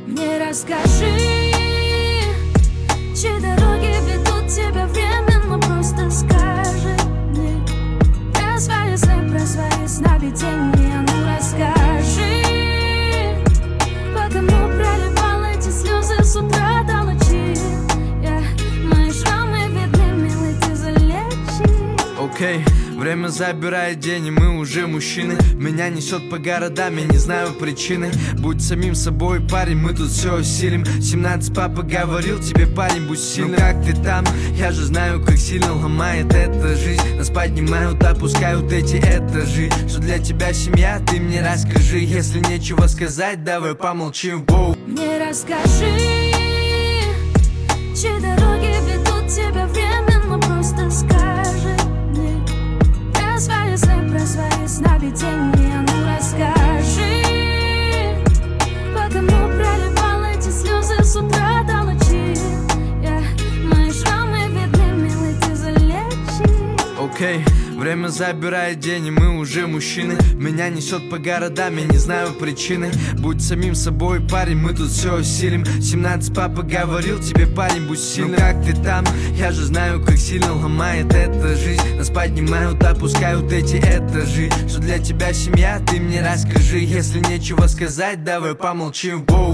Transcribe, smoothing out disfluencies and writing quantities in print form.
Мне расскажи, чьи дороги ведут тебя временно, просто скажи мне про свои сны, про свои сновидения, ну расскажи. Потому проливал эти слезы с утра до ночи. Мои шрамы видны, милый, ты залечи. Окей, время забирает день, и мы уже мужчины. Меня несет по городам, я не знаю причины. Будь самим собой, парень, мы тут все усилим. 17 папа говорил тебе, парень, будь сильным. Ну как ты там? Я же знаю, как сильно ломает эта жизнь. Нас поднимают, опускают эти этажи. Что для тебя семья, ты мне расскажи. Если нечего сказать, давай помолчим, воу. Мне расскажи, чьи дороги ведут тебя временно, просто скажи мне про свои сны, про свои сновидения, ну расскажи. Потому проливал эти слезы с утра до ночи. Мои шрамы видны, милый, ты залечи. Окей, время забирает день, и мы уже мужчины. Меня несет по городам, я не знаю причины. Будь самим собой, парень, мы тут все усилим. 17 папа говорил тебе, парень, будь сильным. Ну как ты там? Я же знаю, как сильно ломает эта жизнь. Нас поднимают, опускают эти этажи. Что для тебя семья, ты мне расскажи. Если нечего сказать, давай помолчим, воу.